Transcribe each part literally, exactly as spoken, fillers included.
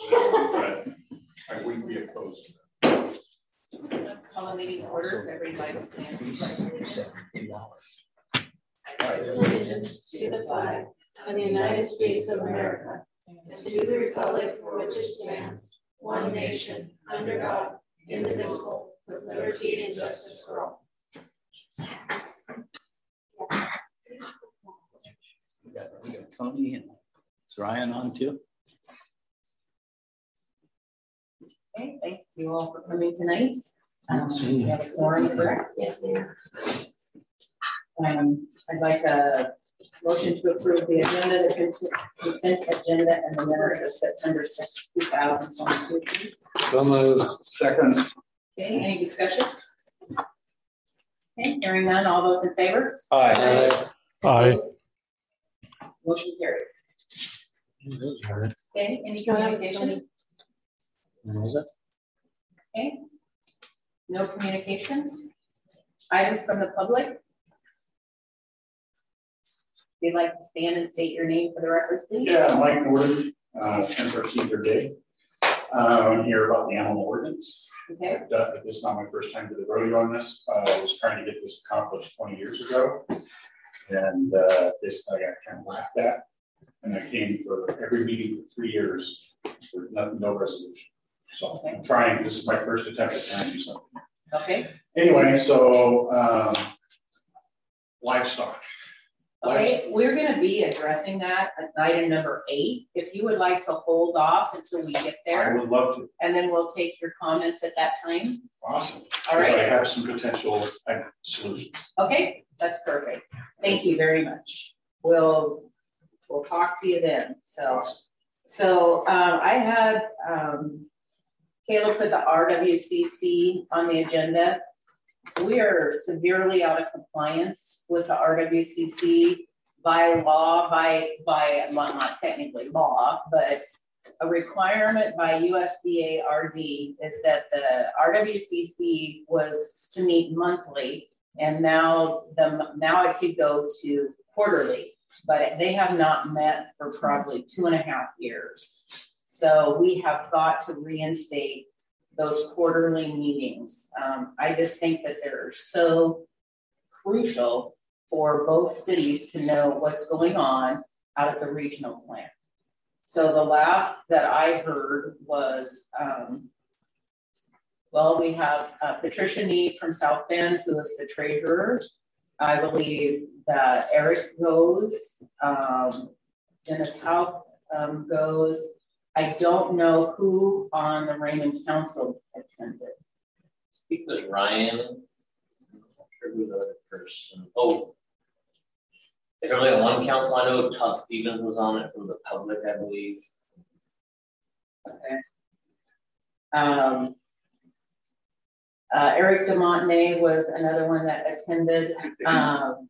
but I wouldn't be opposed to that. Call a meeting order. Everybody stand. Allegiance to the flag of the United States of America and to the republic for which it stands, one nation, under God, indivisible, with liberty and justice for all. We got, we got Tony and is Ryan on too? Okay, thank you all for coming tonight. Um, we have a quorum, correct? Yes, ma'am. Um, I'd like a motion to approve the agenda, the consent, consent agenda, and the minutes of September sixth, two thousand twenty-two, please. So moved. Second. Okay, any discussion? Okay, hearing none, all those in favor? Aye. Aye. Motion carried. Okay, any communications? Okay, no communications. Items from the public. If you'd like to stand and state your name for the record, please. Yeah, Mike Norton, uh, ten thirteen third day. Uh, I'm here about the animal ordinance. Okay. Uh, this is not my first time to the rodeo on this. Uh, I was trying to get this accomplished twenty years ago, and uh, this I got kind of laughed at. And I came for every meeting for three years with no, no resolution. So okay. I'm trying. This is my first attempt at trying to do something. Okay. Anyway, so um, livestock. Okay, we're going to be addressing that at item number eight. If you would like to hold off until we get there. I would love to. And then we'll take your comments at that time. Awesome. All right. I have some potential uh, solutions. Okay, that's perfect. Thank you very much. We'll we'll talk to you then. So, awesome. so um, I had um, Kayla put the R W C C on the agenda. We are severely out of compliance with the R W C C by law, by, by well, not technically law, but a requirement by U S D A R D is that the R W C C was to meet monthly, and now the now it could go to quarterly, but they have not met for probably two and a half years. So we have got to reinstate those quarterly meetings. Um, I just think that they're so crucial for both cities to know what's going on out at the regional plant. So the last that I heard was, um, well, we have uh, Patricia Need from South Bend, who is the treasurer. I believe that Eric goes, um, Dennis Howe um, goes. I don't know who on the Raymond Council attended. Because Ryan, I'm not sure who the other person. Oh, there's only one council. I know Todd Stevens was on it from the public, I believe. Okay. Um, uh, Eric DeMontenay was another one that attended. Um,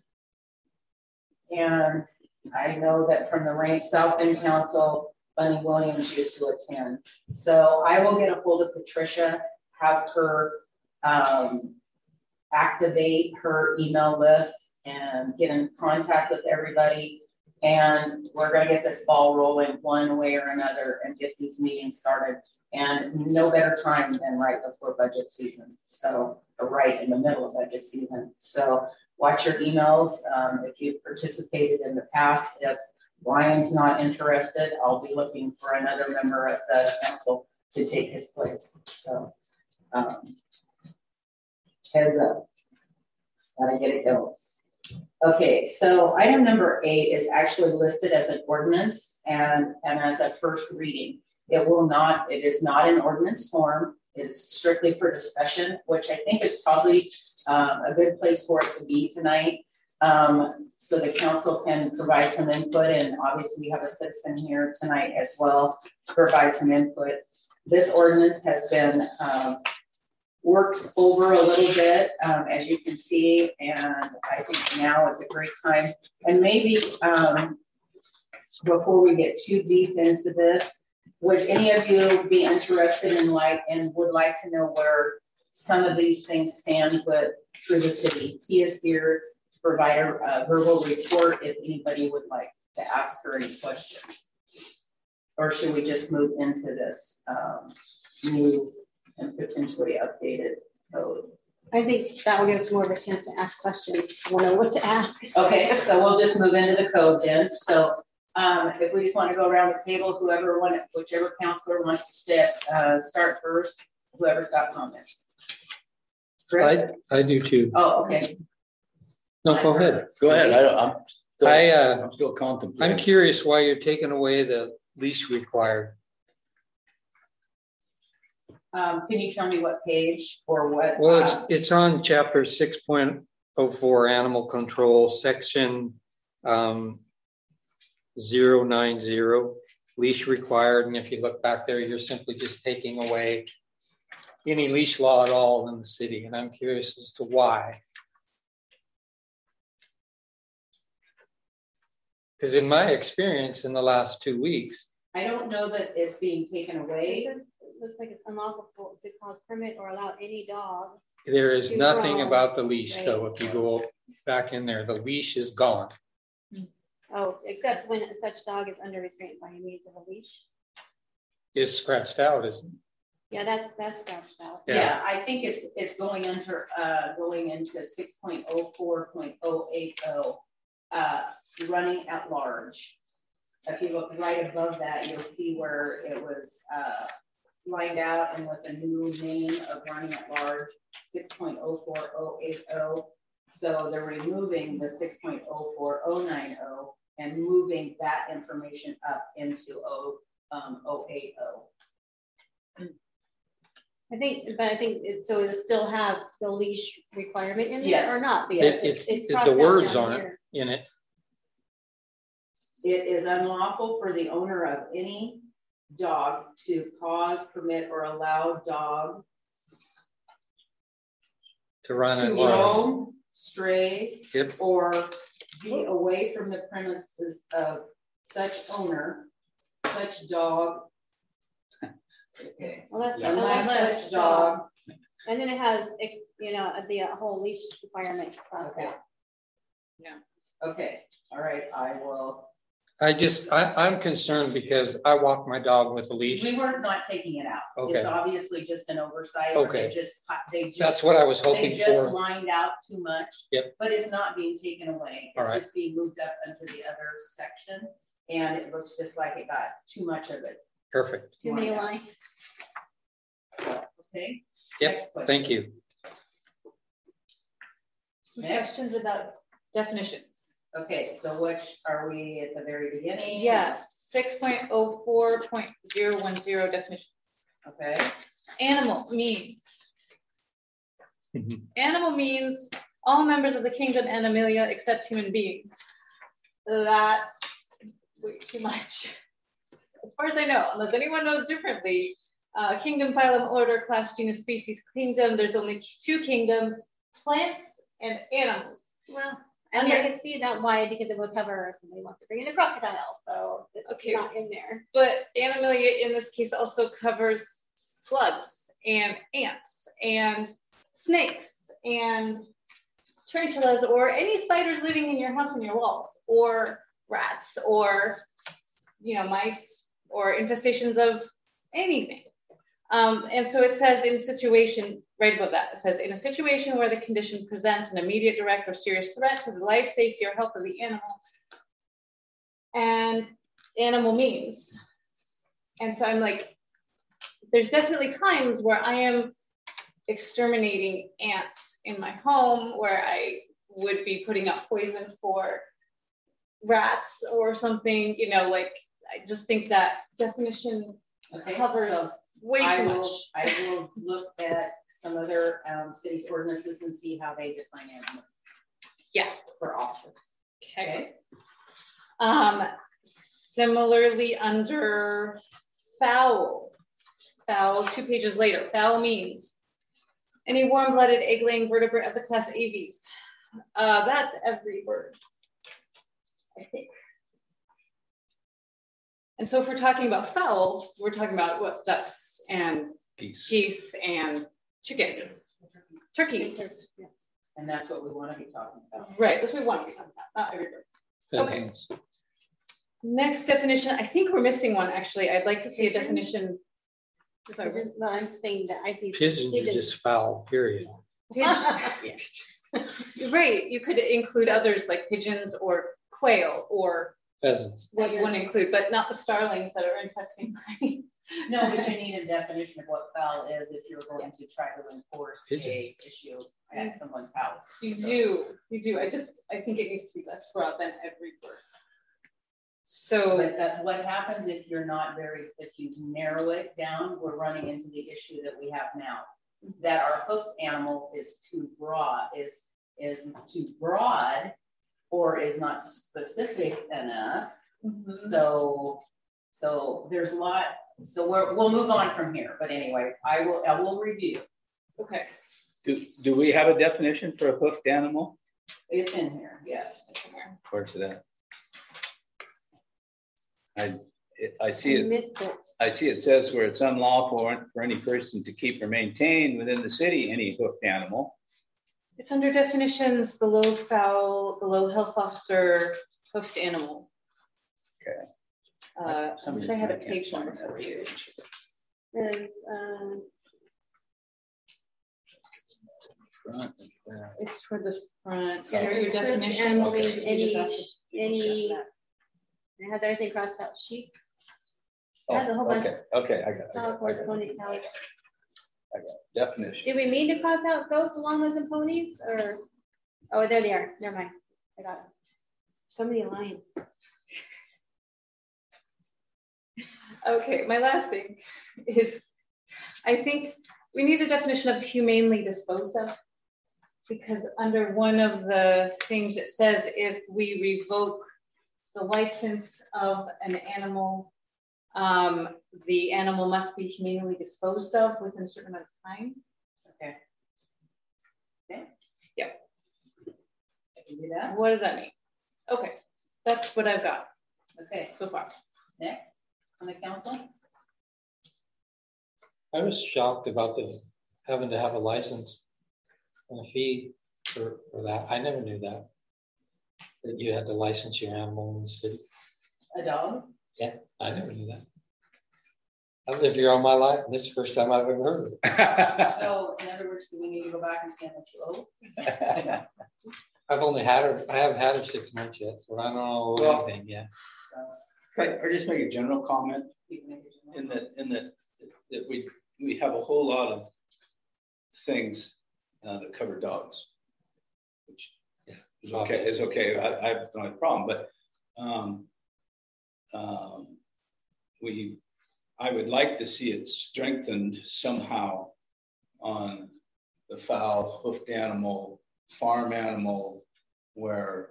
and I know that from the Rain South Bend Council, Bunny Williams used to attend. So I will get a hold of Patricia, have her um, activate her email list and get in contact with everybody. And we're going to get this ball rolling one way or another and get these meetings started. And no better time than right before budget season. So, or right in the middle of budget season. So watch your emails. Um, if you've participated in the past, if Ryan's not interested, I'll be looking for another member of the council to take his place. So, um, heads up, gotta get it going. Okay, so item number eight is actually listed as an ordinance and, and as a first reading. It will not, it is not an ordinance form. It's strictly for discussion, which I think is probably um, a good place for it to be tonight. Um, so the council can provide some input, and obviously we have a citizen here tonight as well to provide some input. This ordinance has been um, worked over a little bit, um, as you can see, and I think now is a great time. And maybe um, before we get too deep into this, would any of you be interested in like and would like to know where some of these things stand with through the city? T is here to provide a, a verbal report if anybody would like to ask her any questions. Or should we just move into this um, new and potentially updated code? I think that will give us more of a chance to ask questions. We'll know what to ask. Okay, so we'll just move into the code then. So um, if we just want to go around the table, whoever want, whichever counselor wants to step, uh, start first, whoever's got comments. Chris? I, I do too. Oh, okay. No, go ahead. Go ahead. I, I'm still, I, uh, I'm still contemplating. I'm curious why you're taking away the leash required. Um, can you tell me what page or what? Well, it's uh, it's on chapter six point oh four, animal control, section um, zero nine zero, leash required. And if you look back there, you're simply just taking away any leash law at all in the city. And I'm curious as to why. Because in my experience in the last two weeks, I don't know that it's being taken away. It says, it looks like it's unlawful to cause permit or allow any dog. there is To nothing roam, about the leash, right. though. If you go back in there, the leash is gone. Oh, except when such dog is under restraint by means of a leash. Is scratched out, isn't it? Yeah, that's that's scratched out. Yeah. Yeah, I think it's it's going under uh, going into six point oh four point oh eight oh, uh, running at large. If you look right above that, you'll see where it was uh, lined out and with a new name of running at large, six point oh four oh eight oh. So they're removing the six point oh four oh nine oh and moving that information up into oh eight oh. I think, but I think it, so. It'll still have the leash requirement in there Yes. or not? It, Because it's, it's it, crossed the out words down aren't here. in it. It is unlawful for the owner of any dog to cause, permit, or allow dog To run to at large. roam, stray, Yep. or be away from the premises of such owner, such dog. Okay. Well, that's Unless unless such dog. And then it has, ex- you know, the uh, whole leash requirement crossed Okay. out. Okay, all right, I will. I just, I, I'm concerned because I walk my dog with a leash. We were not taking it out. Okay. It's obviously just an oversight. Or Okay. They just, they just. That's what I was They hoping just for. lined out too much. Yep. But it's not being taken away. All It's right. just being moved up into the other section. And it looks just like it got too much of it. Perfect. Too many Lined lines. out. Okay. Yep, Next question. thank you. Some Next. questions about Definitions. Okay, so which are we at the very beginning? Yes, six point oh four point oh one oh definition. Okay. Animal means. Mhm. Animal means all members of the kingdom Animalia except human beings. That's way too much. As far as I know, unless anyone knows differently, uh, kingdom, phylum, order, class, genus, species, kingdom, there's only two kingdoms, plants and animals. Well, and Okay. I can see that why, because it would cover if somebody wants to bring in a crocodile, so it's Okay. not in there. But Animalia in this case also covers slugs and ants and snakes and tarantulas or any spiders living in your house and your walls, or rats, or you know, mice, or infestations of anything. Um, and so it says in situation, right above that, it says in a situation where the condition presents an immediate, direct, or serious threat to the life, safety, or health of the animal. And animal means. And so I'm like, there's definitely times where I am exterminating ants in my home, where I would be putting up poison for rats or something, you know, like, I just think that definition Okay. covers So way I too will, much. I will look at some other um, cities' ordinances and see how they define animal Yeah. for options. Okay. Um, similarly, under fowl, fowl, two pages later, fowl means any warm-blooded, egg-laying vertebrate of the class Aves. Uh, that's every word, I think. And so if we're talking about fowl, we're talking about what, ducks and Peace. geese and chickens, turkeys. Yeah. And that's what we want to be talking about. Right, that's what we want to be talking about, not every bird. Okay. Pheasants. Next definition, I think we're missing one actually. I'd like to see a definition. Sorry. Pigeon- Well, I'm saying that I think. Pigeons are just foul, period. Pigeons. Right, you could include others like pigeons or quail or Pheasants. what you want to include, but not the starlings that are infesting my. No, but you need a definition of what foul is if you're going to try to enforce Pigeon. a issue at someone's house. You So- do, you do. I just, I think it needs to be less broad than every word. So, But that's what happens if you're not very, if you narrow it down, we're running into the issue that we have now. That our hoofed animal is too broad, is, is too broad, or is not specific enough. mhm. So, so there's a lot, so we're, we'll move on from here, but anyway, I will, I will review. okay. Do, do we have a definition for a hoofed animal? It's in here, yes. Of course, that. I, it, I see I it, missed it. I see it says where it's unlawful for, for any person to keep or maintain within the city any hoofed animal. It's under definitions below fowl, below health officer, hoofed animal. Okay. Uh, I wish I had a can't page find number that for you. There's, um, Front and back. It's toward the front. Yeah, Here are it your says hoofed definitions. animal You means just any- have to- any, it has everything crossed out. Sheep. It has a whole Oh, bunch. okay, okay, I got it. I got Solid it, I horse, got it. pony, cow. Definition. Did we mean to cross out goats, llamas, and ponies, or? Oh, there they are. Never mind. I got it. So many lines. Okay, my last thing is, I think we need a definition of humanely disposed of. Because under one of the things it says, if we revoke the license of an animal, um, the animal must be humanely disposed of within a certain amount of time. Okay. Okay. Yep. I can do that. What does that mean? Okay, that's what I've got Okay, so far. next on the council. I was shocked about the having to have a license and a fee for, for that. I never knew that. That you had to license your animal in the city. A dog. Yeah, I never knew that. I've lived here all my life, and this is the first time I've ever heard of it. So in other words, do we need to go back and stand what you owe? I've only had her, I haven't had her six months yet, so I don't know Well- anything yet. So Right, or just make a general comment you can make it. in that, in that, that we, we have a whole lot of things uh, that cover dogs, which Yeah. is okay, is okay. I, I have no problem, but um, um, we, I would like to see it strengthened somehow on the fowl, hoofed animal, farm animal, where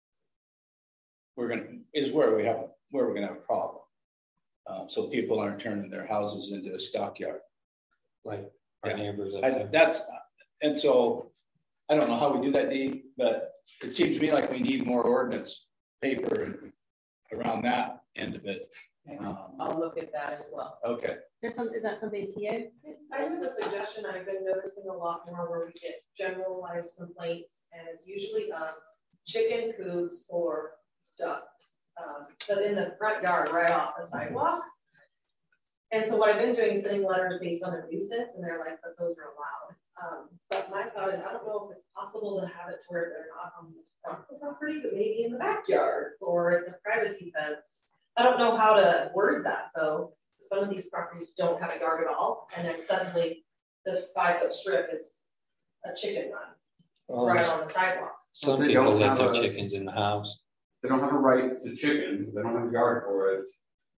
we're gonna, is where we have, where we're gonna have a problem. Um, so people aren't turning their houses into a stockyard. Like our Yeah. neighbors. up I, there. that's, and so I don't know how we do that, Dee, but it seems to me like we need more ordinance paper around that end of it. Um, I'll look at that as well. okay. There's some, is that something T A? I have a suggestion. I've been noticing a lot more where we get generalized complaints, and it's usually um, chicken coops or ducks, um, but in the front yard, right off the sidewalk. And so what I've been doing is sending letters based on their nuisance, and they're like, but those are allowed. Um, but my thought is, I don't know if it's possible to have it to where they're not on the front of the property, but maybe in the backyard, or it's a privacy fence. I don't know how to word that though. Some of these properties don't have a yard at all, and then suddenly this five foot strip is a chicken run Well, right on the sidewalk. some They people don't let have their a- chickens in the house. They don't have a right to chickens, they don't have a yard for it.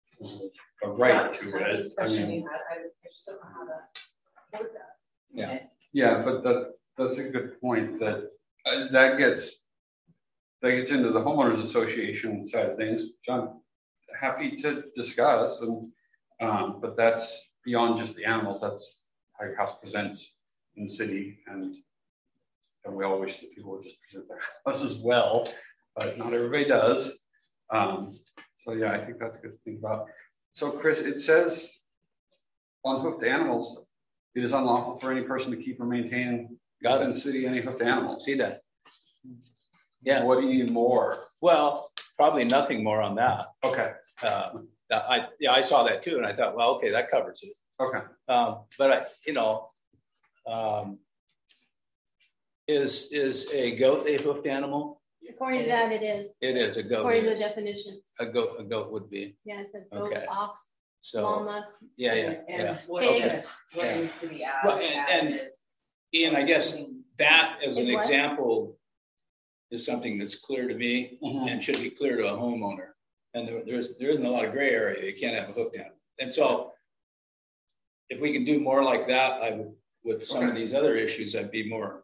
A right That's to kind of the it, I discussion mean, we had. I I just don't know how to word that. Yeah. yeah, but that, that's a good point, that, uh, that gets, that gets into the homeowners association side of things, which I'm happy to discuss, and, um, but that's beyond just the animals, that's how your house presents in the city, and, and we all wish that people would just present their house as well, but not everybody does. Um, so yeah, I think that's a good to think about. So Chris, it says on hoofed animals, it is unlawful for any person to keep or maintain Got within the city any hoofed animal. See that? Yeah. What do you need more? Well, probably nothing more on that. Okay. Uh, I yeah, I saw that too, and I thought, well, okay, that covers it. Okay. Um, but I, you know, um, is is a goat a hoofed animal? According to that, it is. It is a goat. According to the definition. A goat, a goat would be. Yeah, it's a goat, Okay. ox, So llama. yeah, yeah, And, and yeah. what, Okay. what Yeah. needs to be added, Well, and- added and- is. Ian, I guess that as Is an what? example is something that's clear to me Mhm. and should be clear to a homeowner. And there, there's there isn't a lot of gray area. You can't have a hooked animal. And so if we can do more like that, I would, with some of Okay. these other issues, I'd be more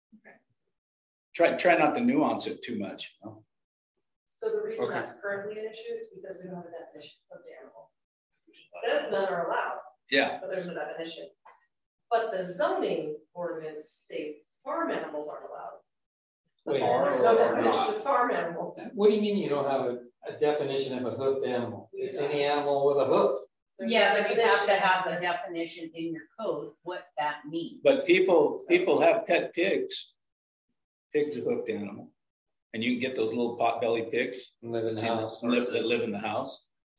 try try not to nuance it too much. You know? So the reason Okay. that's currently an issue is because we don't have a definition of the animal. It says none are allowed, Yeah. but there's no definition. But the zoning ordinance states farm animals aren't allowed. Wait, There's no or definition not. of farm animals. What do you mean you don't have a, a definition of a hoofed animal? It's any animal with a hoof. There's Yeah, no but you have to definition. have the definition in your code, what that means. But people people have pet pigs. Pigs a hoofed animal. And you can get those little pot-bellied pigs Live in the See, house. live, that live in the house.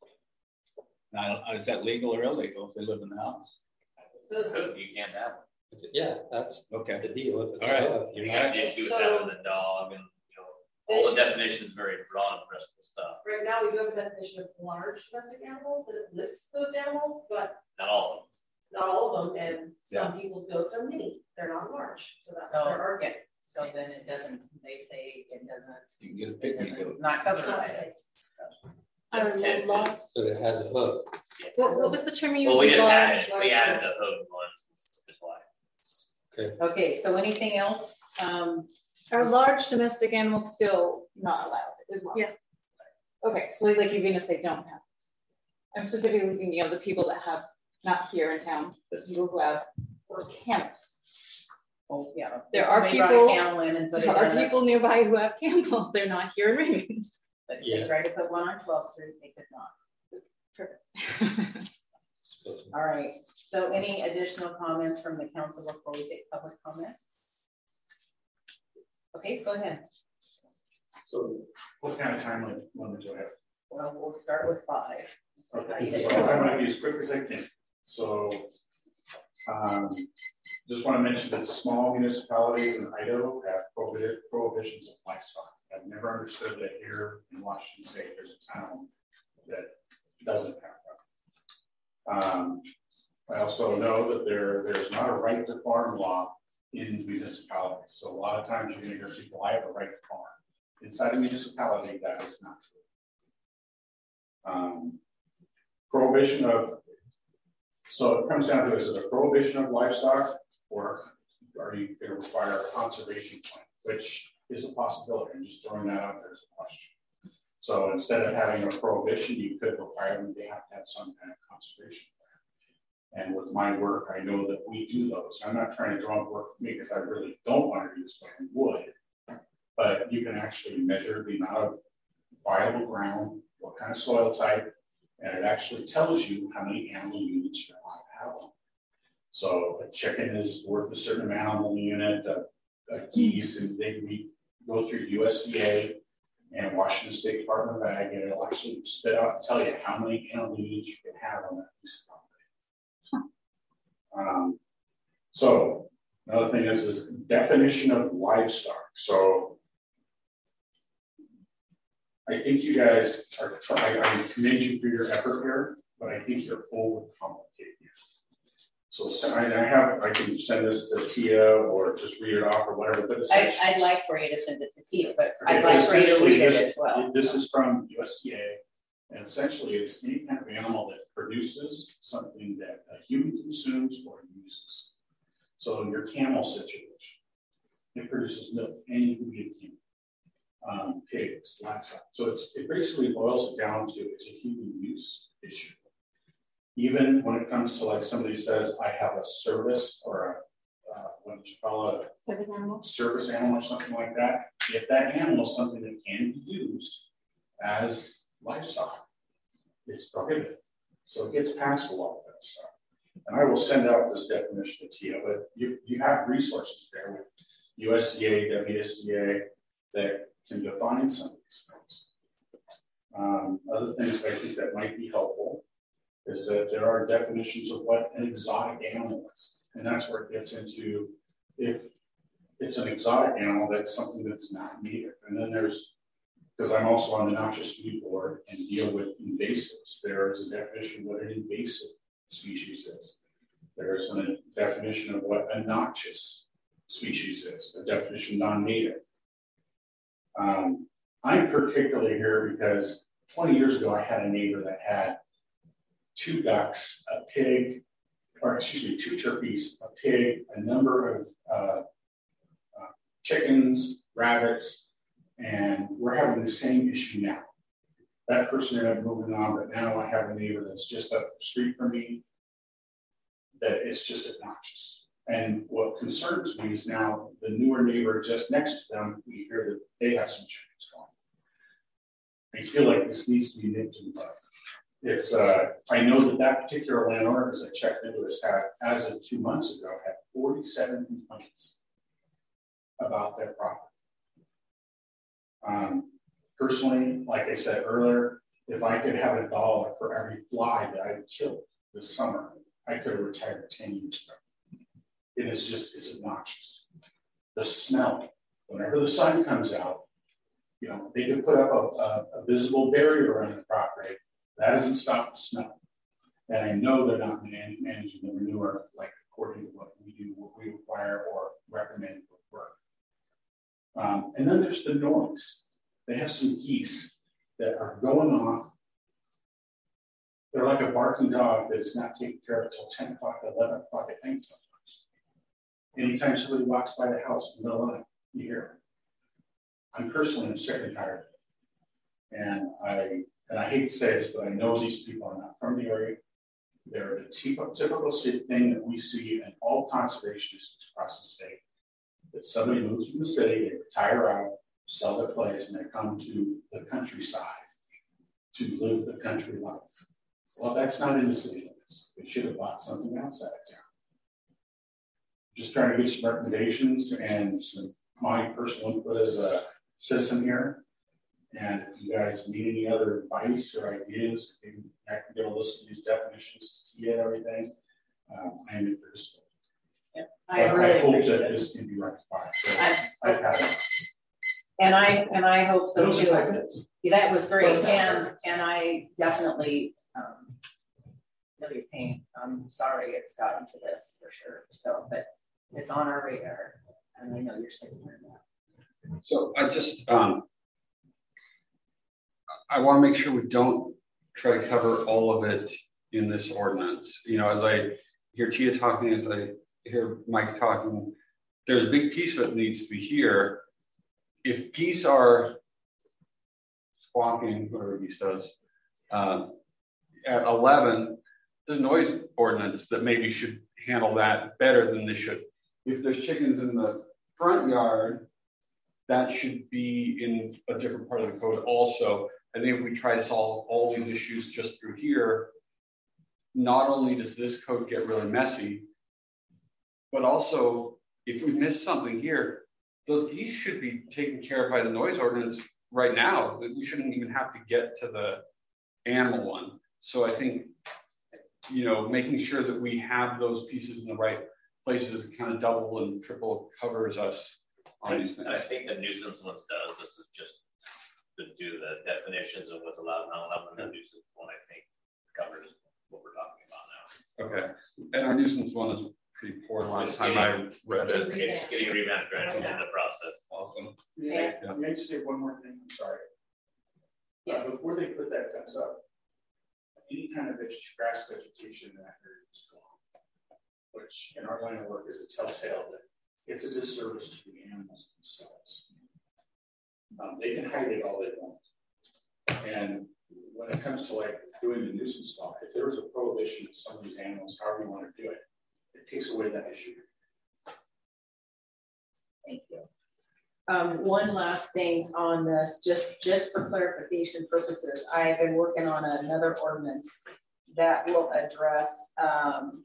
Now, is that legal or illegal if they live in the house? So You can't have one. Yeah, that's Okay. the deal. If it's All right. a hoof, You you're got not- the issue with So- that with a dog and, you know, all the definitions very broad and rest of the stuff. right now, we do have a definition of large domestic animals that it lists those animals, but Not all of them. not all of them. And some people's goats are mini, they're not large. So that's So, their argument. okay, so then it doesn't, they say it doesn't, You can get a it picnic doesn't, goat. not covered by this. I don't know, Ten law. is- But it has a hoof. What, what was the term you Well, we used? just Large, added, we large added the ones. hood ones, is why. Okay, so anything else? Um, Are large domestic animals still not allowed as well? Yeah. Okay, so like even if they don't have, I'm specifically thinking of the people that have, not here in town, but people who have camels. oh, yeah. There are Somebody brought a people- camel in and put it There are in it, people nearby who have camels, they're not here in Raymond. but if Yeah. they tried to put one on twelfth Street, they could not. Perfect. All right, so any additional comments from the council before we take public comment? Okay, go ahead. So what kind of time limit limit do I have? Well, we'll start with five. See how you Okay, did. so I'm gonna be as quick as I can. So, um, just want to mention that small municipalities in Idaho have prohibited prohibitions of livestock. I've never understood that here in Washington State, there's a town that doesn't have that. Um, I also know that there, there's not a right to farm law in municipalities. So a lot of times you're gonna hear people, I have a right to farm. Inside a municipality, that is not true. Um, prohibition of, so it comes down to, is it a prohibition of livestock, or are you going to require a conservation plan, which is a possibility. I'm just throwing that out there as a question. So instead of having a prohibition, you could require them to have to have some kind of conservation plan. And with my work, I know that we do those. I'm not trying to draw up work for me because I really don't want to do this, but I would. But you can actually measure the amount of viable ground, what kind of soil type, and it actually tells you how many animal units you're allowed to have on. So a chicken is worth a certain amount on the unit, a, a geese, and they we go through U S D A and Washington State Department of Ag, and it'll actually spit out and tell you how many animal units you can have on that piece of property. Um, so another thing is, is definition of livestock. So I think you guys are trying, I commend you for your effort here, but I think you're overcomplicating it. So, so I, I have, I can send this to Tia or just read it off or whatever, but I, essentially, I'd like for you to send it to Tia, but Okay, I'd like for you to essentially read it this- as well. This is from U S D A, and essentially it's any kind of animal that produces something that a human consumes or uses. So in your camel situation, it produces milk, and you can be a camel. Um, pigs, livestock. So it's it basically boils it down to it's a human use issue. Even when it comes to like somebody says, I have a service or a uh, what do you call it? Service animal. Service animal or something like that. If that animal is something that can be used as livestock, it's prohibited. So it gets past a lot of that stuff. And I will send out this definition to Tia, but you, you have resources there with U S D A, W S D A that can define some of these things. Um, other things I think that might be helpful is that there are definitions of what an exotic animal is. And that's where it gets into, if it's an exotic animal, that's something that's not native. And then there's, because I'm also on the noxious weed board and deal with invasives, there is a definition of what an invasive species is. There's a definition of what a noxious species is, a definition non-native. Um, I'm particularly here because twenty years ago, I had a neighbor that had two ducks, a pig, or excuse me, two turkeys, a pig, a number of uh, uh, chickens, rabbits, and we're having the same issue now. That person ended up moving on, but now I have a neighbor that's just up the street from me that it's just obnoxious. And what concerns me is now the newer neighbor just next to them, we hear that they have some chickens going. I feel like this needs to be nipped in the bud. It's, uh, I know that that particular landowner, as I checked into this, had, as of two months ago, had forty-seven complaints about their property. Um, personally, like I said earlier, if I could have a dollar for every fly that I killed this summer, I could have retired ten years ago. It is just, it's obnoxious. The smell, whenever the sun comes out, you know, they could put up a, a, a visible barrier around the property. That doesn't stop the smell. And I know they're not man managing the manure like according to what we do, what we require or recommend for work. Um, and then there's the noise. They have some geese that are going off. They're like a barking dog that is not taken care of until ten o'clock, eleven o'clock at night sometimes. Anytime somebody walks by the house in the middle of the night, you hear it. I'm personally sick and tired of it. And I and I hate to say this, but I know these people are not from the area. They're the typical, typical thing that we see in all conservationists across the state. That somebody moves from the city, they retire out, sell their place, and they come to the countryside to live the country life. Well, that's not in the city limits. They should have bought something outside of town. Just trying to get some recommendations and some my personal input as a citizen here. And if you guys need any other advice or ideas, maybe I can get a list of these definitions to T and everything. Um, I am interested. Yeah, I, really I hope that it. this can be rectified. So I, I've had it. And I and I hope so too. Yeah, that was great, and and I definitely um, feel your pain. I'm sorry it's gotten to this for sure. So, but it's on our radar, and I know you're sitting there now. So I just um, I want to make sure we don't try to cover all of it in this ordinance. You know, as I hear Tia talking, as I hear Mike talking, there's a big piece that needs to be here. If geese are squawking, whatever geese does, uh, at eleven, the noise ordinance that maybe should handle that better than they should. If there's chickens in the front yard, that should be in a different part of the code also. I think if we try to solve all these issues just through here, not only does this code get really messy, but also if we miss something here, those geese should be taken care of by the noise ordinance right now. That we shouldn't even have to get to the animal one. So I think, you know, making sure that we have those pieces in the right places kind of double and triple covers us on these things. I think the nuisance ones does. This is just to do the definitions of what's allowed and not allowed. And the nuisance one, I think, covers what we're talking about now. Okay. And our nuisance one is pretty poor last time I read it. It's getting revamped right in the process. Awesome. Yeah. Yeah. May I say one more thing? I'm sorry. Yes. Uh, before they put that fence up, any kind of veget grass vegetation in that area is gone, which in our line of work is a telltale that it's a disservice to the animals themselves. Um, they can hide it all they want. And when it comes to like doing the nuisance law, if there was a prohibition of some of these animals, however you want to do it, it takes away that issue. Thank you. Um, one last thing on this, just, just for clarification purposes, I've been working on another ordinance that will address um,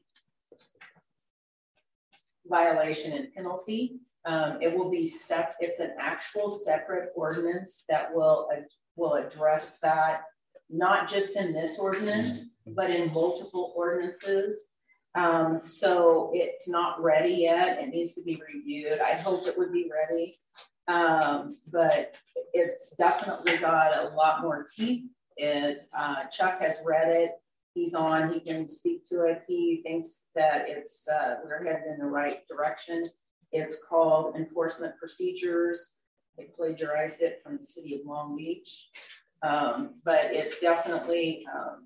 violation and penalty. Um, it will be set, it's an actual separate ordinance that will will address that, not just in this ordinance, but in multiple ordinances. Um, so it's not ready yet. It needs to be reviewed. I hope it would be ready. Um, but it's definitely got a lot more teeth. It, uh, Chuck has read it. He's on, he can speak to it. He thinks that it's, uh, we're headed in the right direction. It's called Enforcement Procedures. They plagiarized it from the city of Long Beach. Um, but it definitely, um,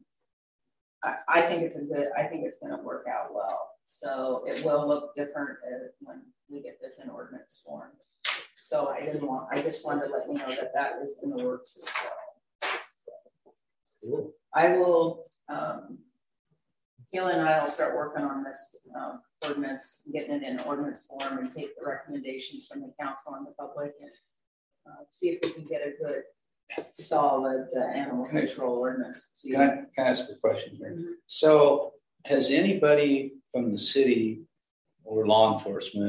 I, I think it's a good, I think it's gonna work out well. So it will look different uh, when we get this in ordinance form. So I didn't want, I just wanted to let you know that that is in the works as well. Cool. I will, um, Kayla and I will start working on this um, ordinance, getting it in ordinance form and take the recommendations from the council and the public and uh, see if we can get a good, solid uh, animal control ordinance. To can, I, can I ask a question here? Mm-hmm. So has anybody from the city or law enforcement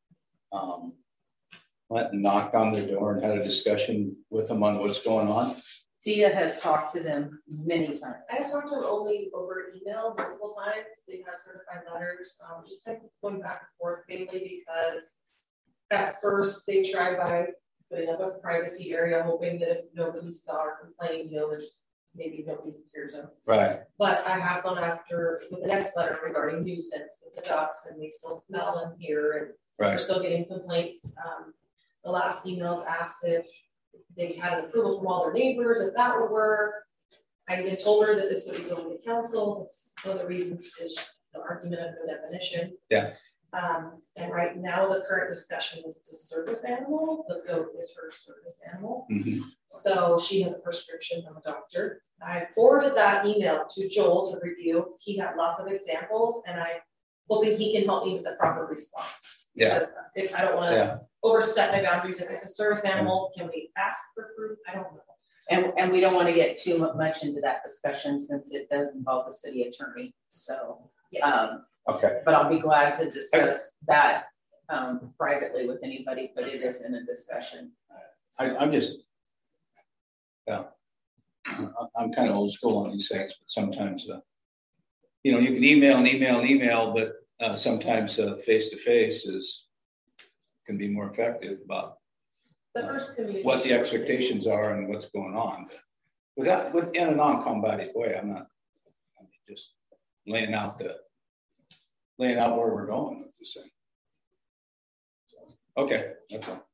um, went and knocked on their door and had a discussion with them on what's going on? Tia has talked to them many times. I have talked to them only over email multiple times. They've had certified letters, um, just kind of going back and forth, mainly because at first they tried by putting up a privacy area, hoping that if nobody saw or complained, you know, there's maybe nobody hears them. Right. But I have gone after with the next letter regarding nuisance with the ducks, and they still smell and hear, and right. We're still getting complaints. Um, the last emails asked if they had an approval from all their neighbors, if that would work. I even told her that this would be going to council. That's one of the reasons is the argument of no definition. Yeah. Um, and right now the current discussion is the service animal. The goat is her service animal. Mm-hmm. So she has a prescription from a doctor. I forwarded that email to Joel to review. He had lots of examples, and I'm hoping he can help me with the proper response. Yeah. Because if I don't want to yeah. overstep my boundaries, if it's a service animal, can we ask for proof? I don't know. And, and we don't want to get too much into that discussion since it does involve the city attorney. So, yeah. um, okay. But I'll be glad to discuss that um, privately with anybody, but it is in a discussion. I, I'm just, yeah, I'm kind of old school on these things, but sometimes, uh, you know, you can email and email and email, but uh, sometimes uh, face-to-face is, can be more effective about the first uh, what the expectations are and what's going on. Without, with, in a non-combative way, I'm not I'm just laying out the, laying out where we're going with this thing. So, okay, that's all.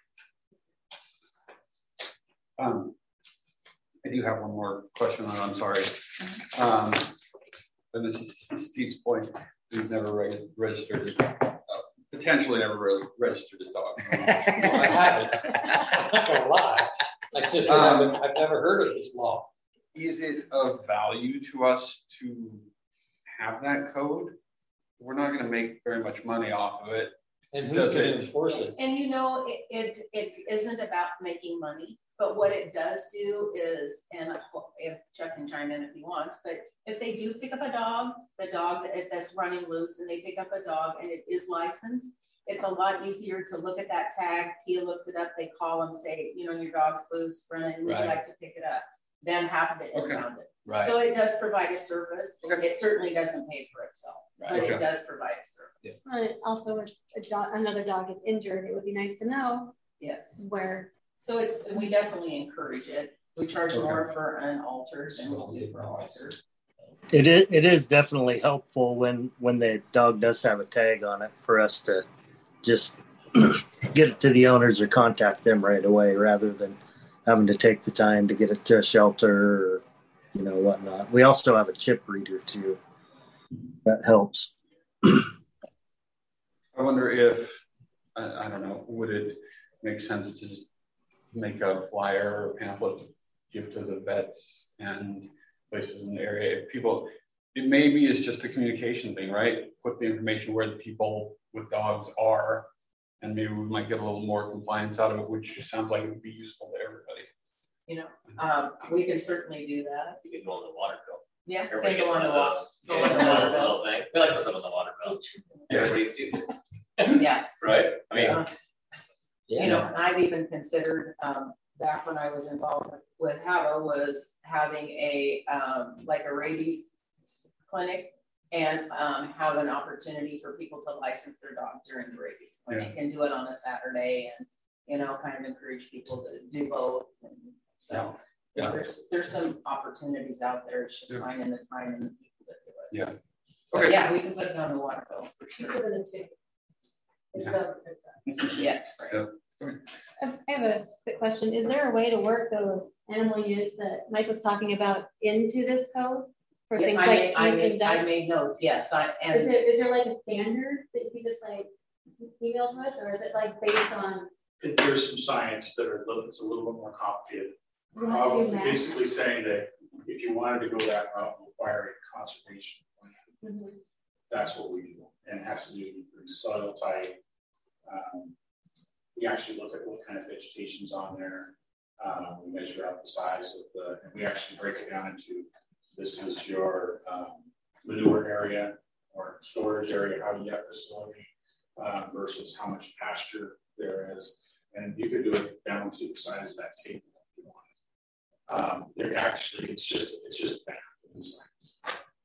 Um, I do have one more question on it, I'm sorry. Um, and this is Steve's point. He's never re registered his, uh, potentially never really registered his dog. No, I haven't. I'm not gonna lie. I simply um, haven't, I've never heard of this law. Is it of value to us to have that code? We're not going to make very much money off of it. And who's going to enforce it? And you know, it, it, it isn't about making money, but what it does do is, and if Chuck can chime in if he wants, but if they do pick up a dog, the dog that's running loose, and they pick up a dog and it is licensed, it's a lot easier to look at that tag. Tia looks it up, they call and say, you know, your dog's loose, running, would right. you like to pick it up? Then have to impound it. Right. So it does provide a service. Okay. It certainly doesn't pay for itself, right. but okay. it does provide a service. Yeah. Uh, also, if a dog, another dog gets injured, it would be nice to know. Yes. Where. So it's we definitely encourage it. We charge okay. more for unaltered than we do for altered. It is it is definitely helpful when when the dog does have a tag on it for us to just get it to the owners or contact them right away rather than having to take the time to get it to a shelter or, you know, whatnot. We also have a chip reader too. That helps. I wonder if, I, I don't know, would it make sense to make a flyer or pamphlet to give to the vets and places in the area? If people, it maybe is just a communication thing, right? Put the information where the people with dogs are, and maybe we might get a little more compliance out of it, which sounds like it would be useful to everybody. You know, um, we can certainly do that. You can go on the water bill. Yeah, everybody gets one of those. Go on the water bill thing. We like to put on the water bill. Yeah. Everybody sees it. Yeah. Right? I mean, uh, yeah. You know, I've even considered um, back when I was involved with, with HAVA was having a, um, like a rabies clinic and um, have an opportunity for people to license their dog during the rabies clinic yeah. and do it on a Saturday and, you know, kind of encourage people to do both. And so yeah. Yeah, there's there's some opportunities out there. It's just yeah. finding the time and the people that do it. Yeah. But okay. Yeah, we can put it on the water bill for sure. Yeah. Yeah. Right. Yeah. I have a quick question. Is there a way to work those animal units that Mike was talking about into this code for yeah, things I like made, I made, I made notes. Yes, I. And is there is there like a standard that you just like email to us, or is it like based on? There's some science that are it's a little bit more complicated. Probably basically saying that if you wanted to go that route, require a conservation plan. Mm-hmm. That's what we do, and it has to be soil type. Um, we actually look at what kind of vegetation's on there. Um, we measure out the size of the, and we actually break it down into this is your um, manure area or storage area, how you have facility uh, versus how much pasture there is, and you could do it down to the size of that table. Um, they're actually, it's just, it's just math in science.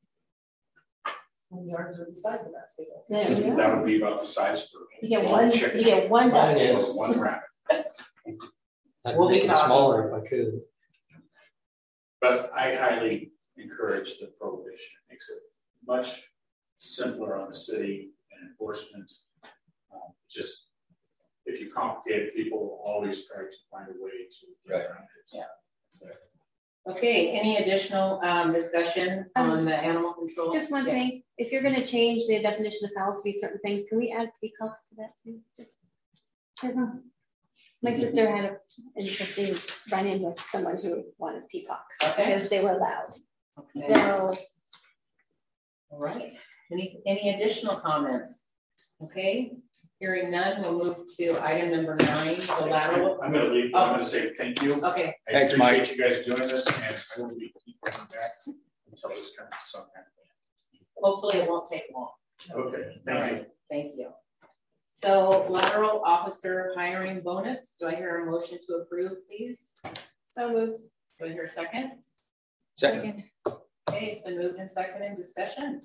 Some yards are the size of that table. Yeah, yeah. That would be about the size for you get one, chicken. You get one duck. Or one rabbit. I'd we'll make it smaller if I could. But I highly encourage the prohibition. It makes it much simpler on the city and enforcement. Um, just, if you complicate it, people always try to find a way to get right. around it. Yeah. Okay, any additional um, discussion um, on the animal control? Just one yes. thing, if you're going to change the definition of fowls to be certain things, can we add peacocks to that too? Just because my sister had an interesting run-in with someone who wanted peacocks okay. because they were loud. Okay. So, all right. Any any additional comments? Okay. Hearing none, we'll move to item number nine, the lateral. I'm going to leave. Oh. I'm going to say thank you. Okay. I Thanks, appreciate Mike. You guys doing this, and I will be keep coming back until this comes to some kind of plan. Hopefully, it won't take long. Okay. Thank All you. Right. Thank you. So, lateral officer hiring bonus. Do I hear a motion to approve, please? So moved. Do I hear a second? Second. Okay, it's been moved and seconded. Discussion.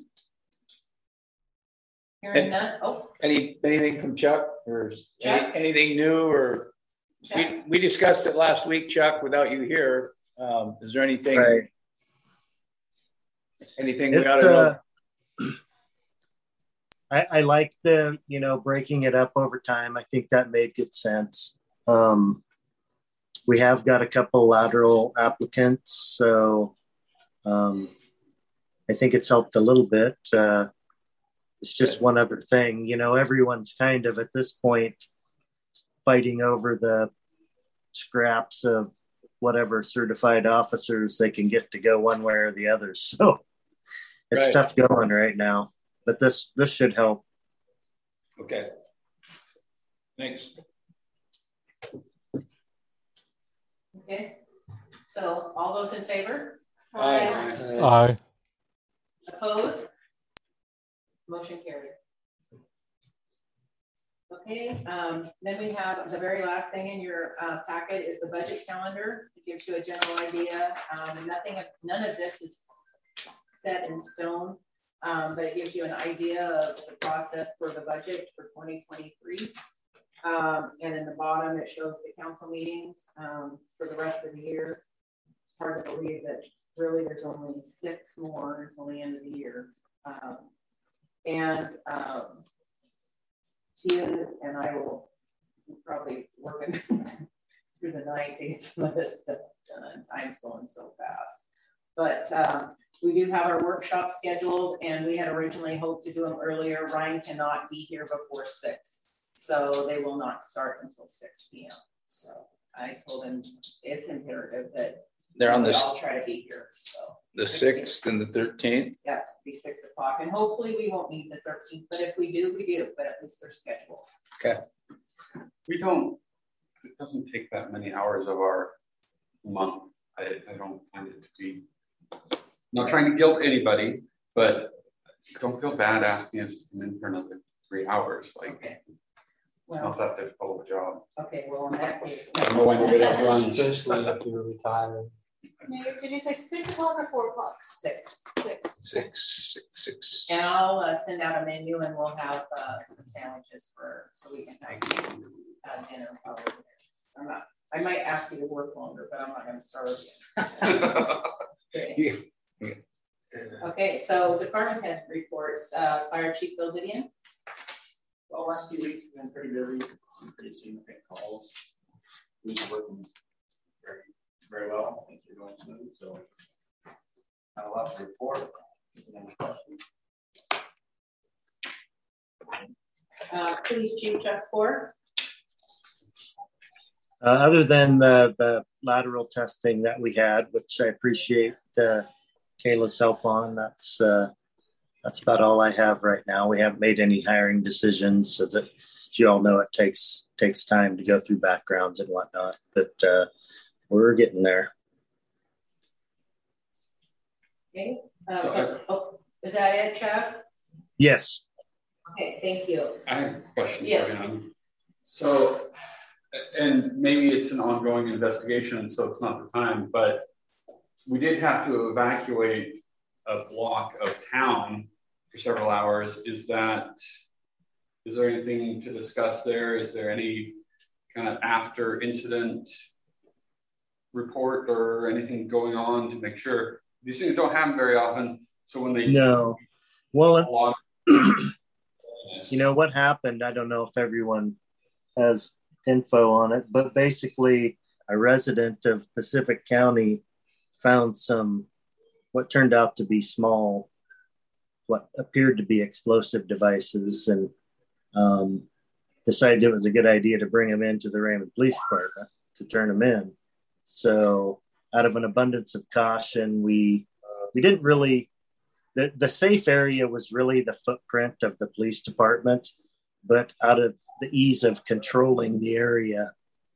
Hearing none. Oh. Any anything from Chuck or Chuck? Any, anything new or Chuck? we, we discussed it last week, Chuck, without you here. Um, is there anything right. anything it, we ought to know? Uh, I, I like the, you know, breaking it up over time. I think that made good sense. Um, we have got a couple lateral applicants, so um, I think it's helped a little bit. Uh, It's just one other thing, you know, everyone's kind of at this point fighting over the scraps of whatever certified officers they can get to go one way or the other. So it's right. tough going right now, but this, this should help. Okay. Thanks. Okay. So all those in favor? Aye. Aye. Aye. Opposed? Motion carried. Okay, um, then we have the very last thing in your uh, packet is the budget calendar. It gives you a general idea. Um, nothing, none of this is set in stone, um, but it gives you an idea of the process for the budget for twenty twenty-three. Um, and in the bottom, it shows the council meetings um, for the rest of the year. It's hard to believe that really there's only six more until the end of the year. Um, And um, Tia and I will probably working through the night to get some of this stuff done. Time's going so fast. But um, we do have our workshop scheduled, and we had originally hoped to do them earlier. Ryan cannot be here before six, so they will not start until six p m So I told him it's imperative that they're on this. I'll try to be here. So the sixth and the thirteenth. Yeah, it'll be six o'clock, and hopefully we won't need the thirteenth. But if we do, we do. But at least they're scheduled. Okay. We don't. It doesn't take that many hours of our month. I, I don't find it to be. I'm not trying to guilt anybody, but don't feel bad asking us to come in for another three hours. Like. Okay. It's not that difficult of a job. Okay, well, in that case. I don't know when you're gonna run. Especially if you're retired. Mayor, did you say six o'clock or four o'clock? Six. Six. Six, six, six. And I'll uh, send out a menu and we'll have uh, some sandwiches for, so we can have uh, dinner. Probably. I'm not, I might ask you to work longer, but I'm not gonna starve you. Okay. Yeah. Okay, so department head reports, uh, Fire Chief Bill Gideon. Well, last few weeks have been pretty busy, some pretty significant calls. We've been working very, very well. I think you're going smooth, so not a lot to report. Any questions? Uh, Police Chief Chuck Spore. Uh, other than the, the lateral testing that we had, which I appreciate uh, Kayla's help on, that's uh, that's about all I have right now. We haven't made any hiring decisions, as, it, as you all know, it takes takes time to go through backgrounds and whatnot, but uh, we're getting there. Okay. Uh, oh, oh, is that it, Chuck? Yes. Okay, thank you. I have a question. Yes. For you. So, and maybe it's an ongoing investigation, so it's not the time, but we did have to evacuate a block of town for several hours. Is that, is there anything to discuss there? Is there any kind of after incident report or anything going on to make sure these things don't happen very often? So when they no, well, a lot of, you know what happened? I don't know if everyone has info on it, but basically a resident of Pacific County found some what turned out to be small, what appeared to be explosive devices, and um, decided it was a good idea to bring them into the Raymond Police Department to turn them in. So out of an abundance of caution, we uh, we didn't really, the, the safe area was really the footprint of the police department, but out of the ease of controlling the area,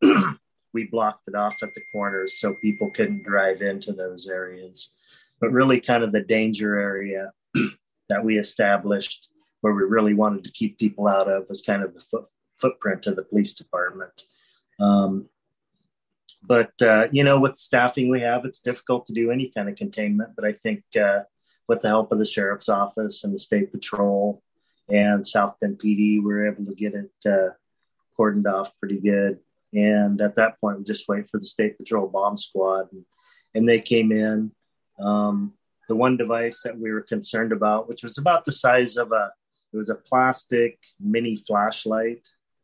we blocked it off at the corners so people couldn't drive into those areas. But really kind of the danger area that we established where we really wanted to keep people out of was kind of the foot, footprint of the police department. Um, but, uh, you know, with staffing we have, it's difficult to do any kind of containment. But I think uh, with the help of the sheriff's office and the state patrol and South Bend P D, we were able to get it uh, cordoned off pretty good. And at that point, we just wait for the state patrol bomb squad. And, and they came in. Um, the one device that we were concerned about, which was about the size of a, it was a plastic mini flashlight.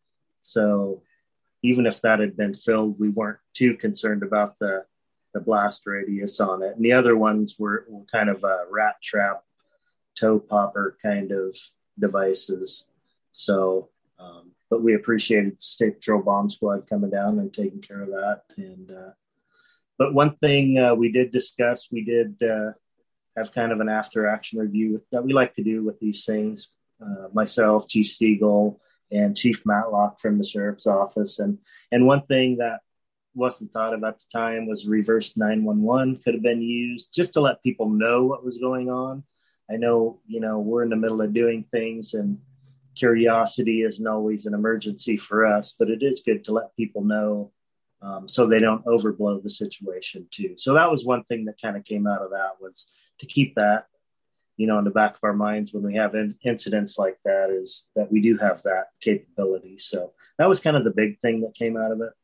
So even if that had been filled, we weren't too concerned about the, the blast radius on it. And the other ones were, were kind of a rat trap, toe popper kind of devices. So, um, but we appreciated the State Patrol Bomb Squad coming down and taking care of that. And, uh, but one thing uh, we did discuss, we did uh, have kind of an after action review that we like to do with these things. Uh, myself, Chief Stiegel, and Chief Matlock from the Sheriff's Office. And, and one thing that wasn't thought of at the time was reverse nine one one could have been used just to let people know what was going on. I know, you know, we're in the middle of doing things and curiosity isn't always an emergency for us, but it is good to let people know um, so they don't overblow the situation too. So that was one thing that kind of came out of that, was to keep that, you know, in the back of our minds when we have in- incidents like that, is that we do have that capability. So that was kind of the big thing that came out of it.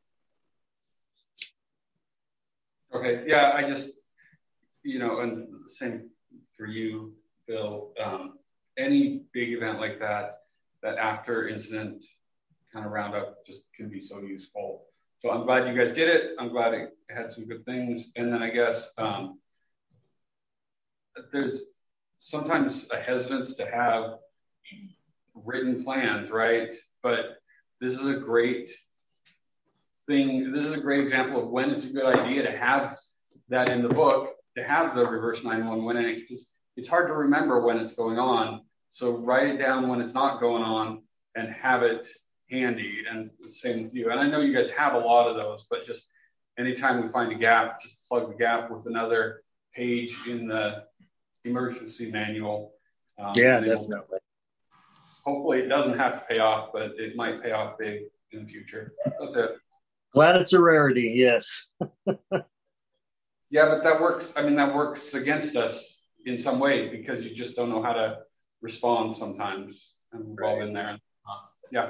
Okay, yeah, I just, you know, and same for you, Bill, um, any big event like that, that after incident kind of roundup just can be so useful. So I'm glad you guys did it. I'm glad it had some good things. And then I guess um, there's sometimes a hesitance to have written plans, right? But this is a great thing. This is a great example of when it's a good idea to have that in the book, to have the reverse nine one one. And it, it's hard to remember when it's going on. So write it down when it's not going on and have it handy. And the same with you. And I know you guys have a lot of those, but just anytime we find a gap, just plug the gap with another page in the emergency manual. Um, yeah, definitely. hopefully it doesn't have to pay off, but it might pay off big in the future. That's it. Glad it's a rarity, yes. Yeah, but that works. I mean, that works against us in some ways because you just don't know how to respond sometimes. And we've all been there. Yeah.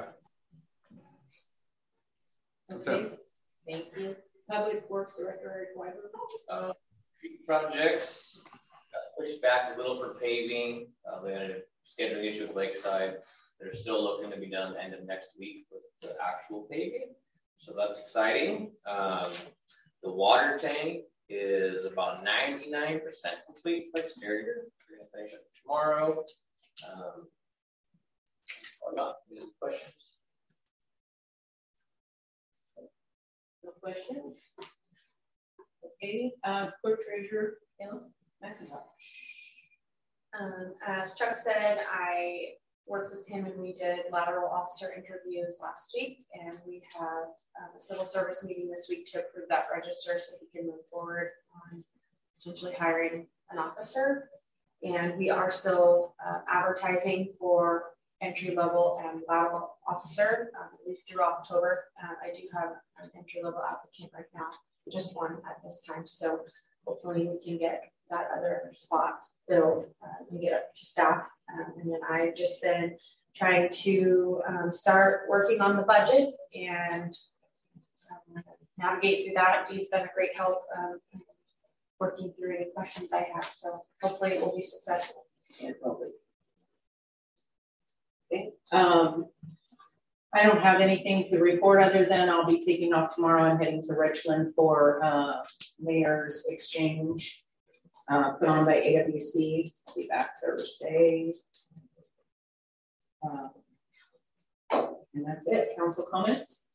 Okay, thank you. Public Works Director Eric Weiber. Uh, projects got pushed back a little for paving. Uh, they had a scheduling issue with Lakeside. They're still looking to be done end of next week with the actual paving. So that's exciting. Um, the water tank is about ninety-nine percent complete for exterior. We're gonna finish it tomorrow. Um, or not, any questions? No questions? Okay, uh, clerk treasurer, Ellen McIntosh. Um, as Chuck said, I worked with him and we did lateral officer interviews last week, and we have um, a civil service meeting this week to approve that register so we can move forward on potentially hiring an officer. And we are still uh, advertising for entry level and lateral officer, um, at least through October. Uh, I do have an entry level applicant right now, just one at this time. So hopefully we can get that other spot filled uh, and get up to staff. Um, and then I've just been trying to um, start working on the budget and um, navigate through that. Dee's been a great help um, working through any questions I have. So hopefully it will be successful. It will be. Okay. Um, I don't have anything to report other than I'll be taking off tomorrow and heading to Richland for uh, Mayor's Exchange uh, put on by A W C. I'll be back Thursday. Uh, and that's it. Council comments?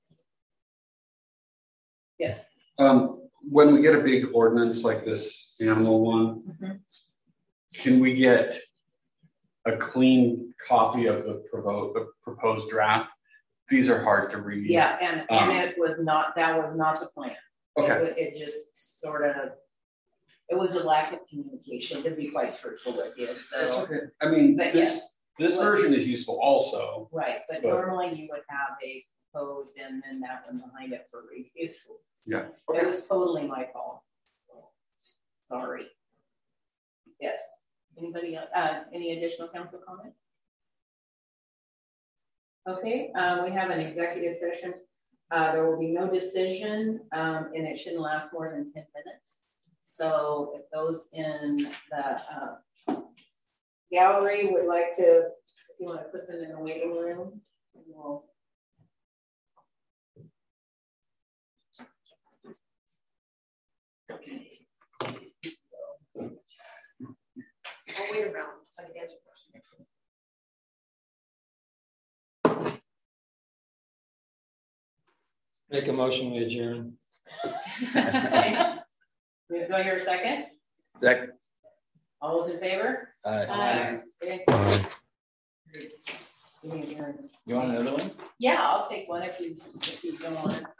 Yes. Um, when we get a big ordinance like this animal one, mm-hmm. can we get a clean copy of the, provo- the proposed draft? These are hard to read. Yeah, and, um, and it was not, that was not the plan. Okay. It, it just sort of, it was a lack of communication, to be quite truthful with you. So, That's okay. I mean, but this, yes, this what, version is useful also. Right, but, but normally you would have a proposed and then that one behind it for review. Yeah. Okay. It was totally my fault. Sorry. Yes. Anybody else? Uh, any additional council comment? Okay, um, we have an executive session. Uh, there will be no decision, um, and it shouldn't last more than ten minutes. So if those in the uh, gallery would like to, if you want to put them in the waiting room, we'll. I'll wait around so I can answer questions. Make a motion to adjourn. Okay. Do I hear a second? Second. All those in favor? Aye. Aye. Okay. Aye. You want another one? Yeah, I'll take one if you if you don't want it.